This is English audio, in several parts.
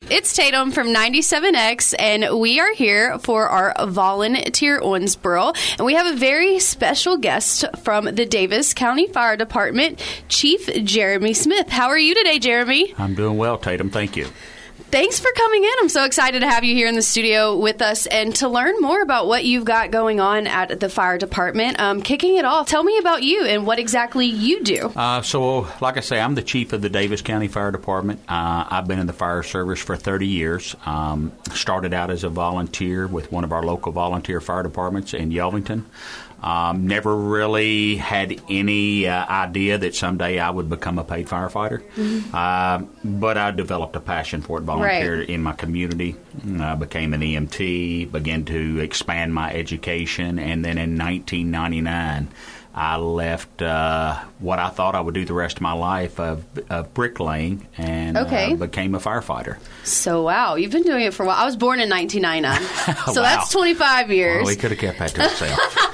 It's Tatum from 97X, and we are here for our Volunteer Owensboro. And we have a very special guest from the Davis County Fire Department, Chief Jeremy Smith. How are you today, Jeremy? I'm doing well, Tatum. Thank you. Thanks for coming in. I'm so excited to have you here in the studio with us and to learn more about what you've got going on at the fire department. Kicking it off, tell me about you and what exactly you do. So, like I say, I'm the chief of the Davis County Fire Department. I've been in the fire service for 30 years. Started out as a volunteer with one of our local volunteer fire departments in Yelvington. Never really had any idea that someday I would become a paid firefighter. But I developed a passion for it, volunteered in my community, became an EMT, began to expand my education, and then in 1999, I left what I thought I would do the rest of my life of bricklaying and became a firefighter. So, wow, you've been doing it for a while. I was born in 1999, so that's 25 years. Well, we could have kept that to ourselves.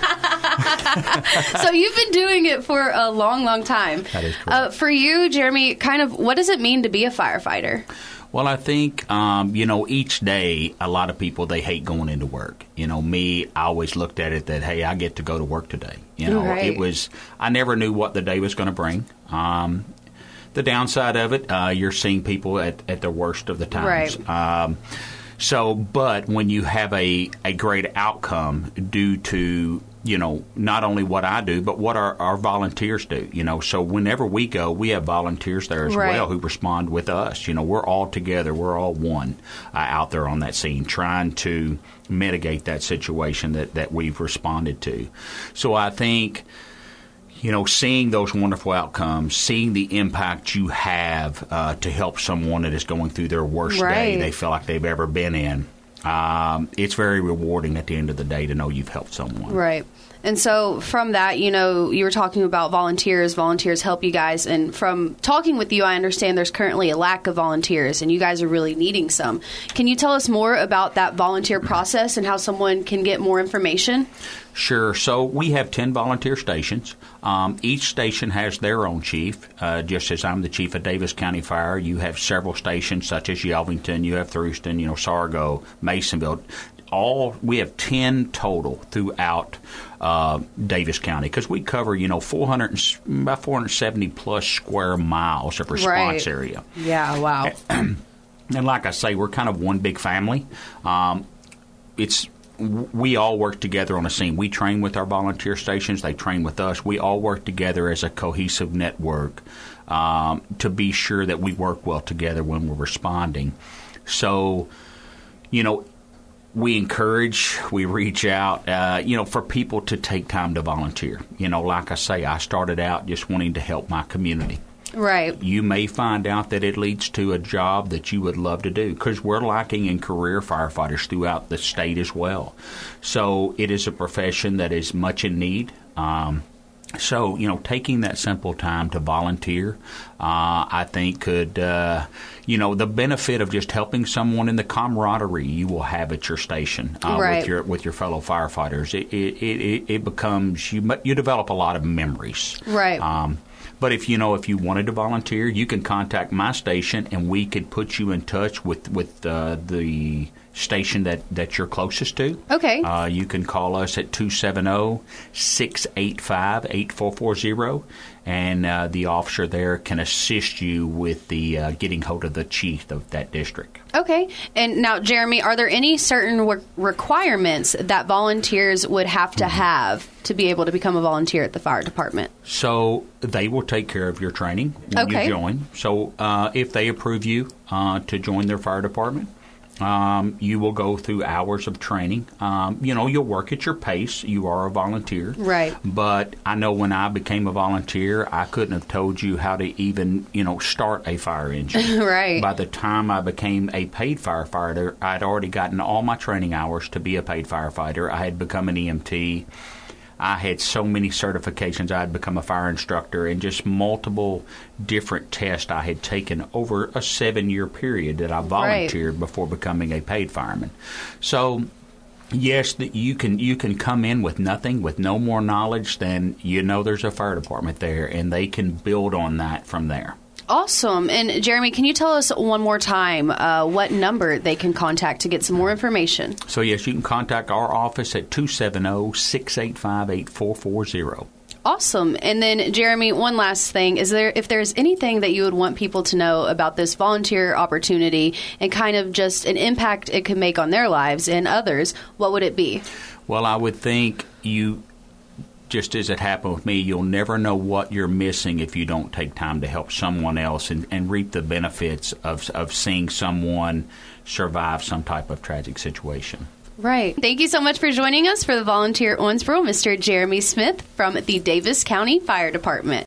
So you've been doing it for a long, long time. That is correct. For you, Jeremy, kind of what does it mean to be a firefighter? Well, I think, each day, a lot of people, they hate going into work. Me, I always looked at it that, hey, I get to go to work today. I never knew what the day was going to bring. The downside of it, you're seeing people at their worst of the times. Right. But when you have a great outcome due to, not only what I do, but what our volunteers do, So whenever we go, we have volunteers there as well who respond with us. We're all together. We're all one out there on that scene trying to mitigate that situation that we've responded to. So I think, seeing those wonderful outcomes, seeing the impact you have to help someone that is going through their worst day they feel like they've ever been in, it's very rewarding at the end of the day to know you've helped someone. Right. And so from that, you were talking about volunteers. Volunteers help you guys. And from talking with you, I understand there's currently a lack of volunteers, and you guys are really needing some. Can you tell us more about that volunteer process and how someone can get more information? Sure. So we have 10 volunteer stations. Each station has their own chief. Just as I'm the chief of Davis County Fire, you have several stations such as Yelvington, you have Thruston, Sargo, Masonville. We have 10 total throughout Davis County because we cover, about 470 plus square miles of response area. Yeah, wow. And like I say, we're kind of one big family. We all work together on a scene. We train with our volunteer stations. They train with us. We all work together as a cohesive network to be sure that we work well together when we're responding. So, we encourage, we reach out, for people to take time to volunteer. Like I say, I started out just wanting to help my community. Right. You may find out that it leads to a job that you would love to do because we're lacking in career firefighters throughout the state as well. So it is a profession that is much in need. So, taking that simple time to volunteer, I think could, the benefit of just helping someone in the camaraderie you will have at your station with your fellow firefighters. It becomes, you develop a lot of memories. Right. But if you wanted to volunteer, you can contact my station and we could put you in touch with the station that you're closest to. Okay. You can call us at 270-685-8440, and the officer there can assist you with the getting hold of the chief of that district. Okay. And now, Jeremy, are there any certain requirements that volunteers would have to have to be able to become a volunteer at the fire department? So they will take care of your training when you join. So if they approve you to join their fire department, you will go through hours of training. You'll work at your pace. You are a volunteer. Right. But I know when I became a volunteer, I couldn't have told you how to even, start a fire engine. Right. By the time I became a paid firefighter, I'd already gotten all my training hours to be a paid firefighter. I had become an EMT. I had so many certifications. I had become a fire instructor and just multiple different tests I had taken over a 7-year period that I volunteered before becoming a paid fireman. So, yes, you can come in with nothing, with no more knowledge than there's a fire department there, and they can build on that from there. Awesome. And Jeremy, can you tell us one more time what number they can contact to get some more information? So, yes, you can contact our office at 270-685-8440. Awesome. And then, Jeremy, one last thing. If there's anything that you would want people to know about this volunteer opportunity and kind of just an impact it could make on their lives and others, what would it be? Well, I would think just as it happened with me, you'll never know what you're missing if you don't take time to help someone else and reap the benefits of seeing someone survive some type of tragic situation. Right. Thank you so much for joining us for the Volunteer Owensboro, Mr. Jeremy Smith from the Davis County Fire Department.